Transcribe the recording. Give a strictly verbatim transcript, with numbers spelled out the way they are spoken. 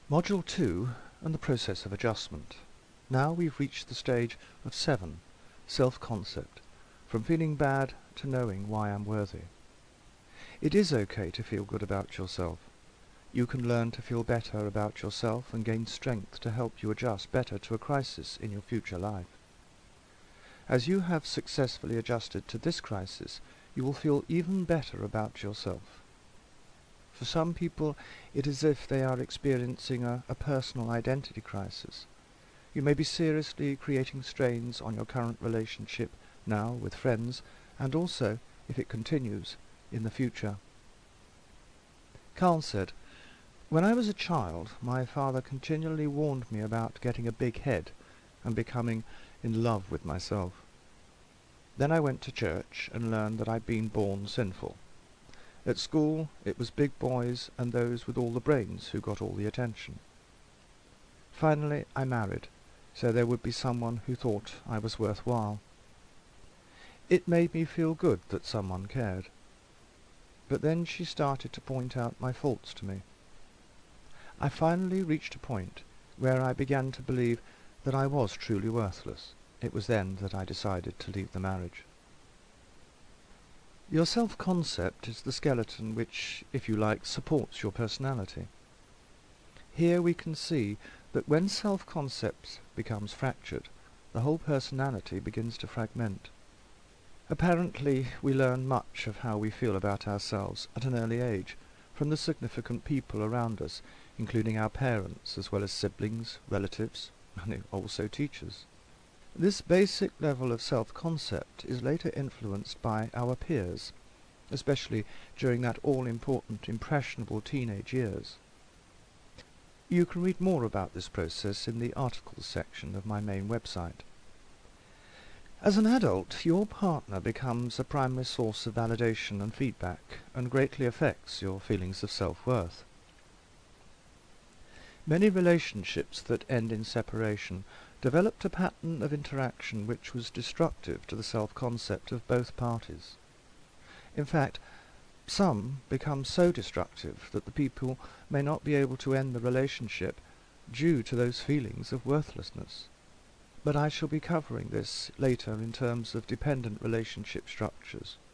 Module two and the process of adjustment. Now we've reached the stage of seven, self-concept, from feeling bad to knowing why I'm worthy. It is okay to feel good about yourself. You can learn to feel better about yourself and gain strength to help you adjust better to a crisis in your future life. As you have successfully adjusted to this crisis, you will feel even better about yourself. For some people, it is as if they are experiencing a, a personal identity crisis. You may be seriously creating strains on your current relationship now with friends, and also, if it continues, in the future. Carl said, "When I was a child, my father continually warned me about getting a big head and becoming in love with myself. Then I went to church and learned that I'd been born sinful. At school, it was big boys and those with all the brains who got all the attention. Finally, I married, so there would be someone who thought I was worthwhile. It made me feel good that someone cared. But then she started to point out my faults to me. I finally reached a point where I began to believe that I was truly worthless. It was then that I decided to leave the marriage." Your self-concept is the skeleton which, if you like, supports your personality. Here we can see that when self-concept becomes fractured, the whole personality begins to fragment. Apparently, we learn much of how we feel about ourselves at an early age from the significant people around us, including our parents, as well as siblings, relatives, and also teachers. This basic level of self-concept is later influenced by our peers, especially during that all-important impressionable teenage years. You can read more about this process in the articles section of my main website. As an adult, your partner becomes a primary source of validation and feedback, and greatly affects your feelings of self-worth. Many relationships that end in separation developed a pattern of interaction which was destructive to the self-concept of both parties. In fact, some become so destructive that the people may not be able to end the relationship due to those feelings of worthlessness. But I shall be covering this later in terms of dependent relationship structures.